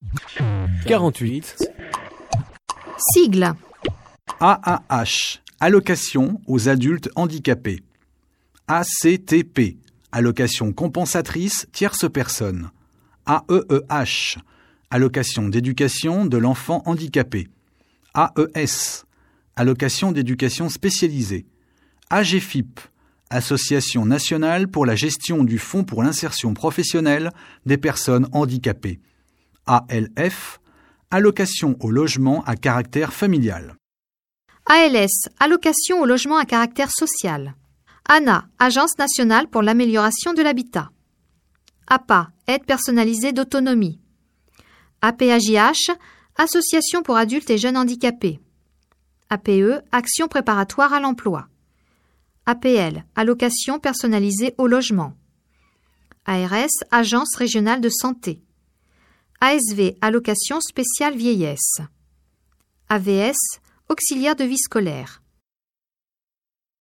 48. Sigle. AAH, allocation aux adultes handicapés. ACTP, allocation compensatrice tierce personne. AEEH, allocation d'éducation de l'enfant handicapé. AES, allocation d'éducation spécialisée. AGFIP, Association nationale pour la gestion du Fonds pour l'insertion professionnelle des personnes handicapées. ALF, allocation au logement à caractère familial. ALS, allocation au logement à caractère social. ANA, Agence nationale pour l'amélioration de l'habitat. APA, aide personnalisée d'autonomie. APAJH, Association pour adultes et jeunes handicapés. APE, action préparatoire à l'emploi. APL, allocation personnalisée au logement. ARS, Agence régionale de santé. ASV, allocation spéciale vieillesse. AVS, auxiliaire de vie scolaire.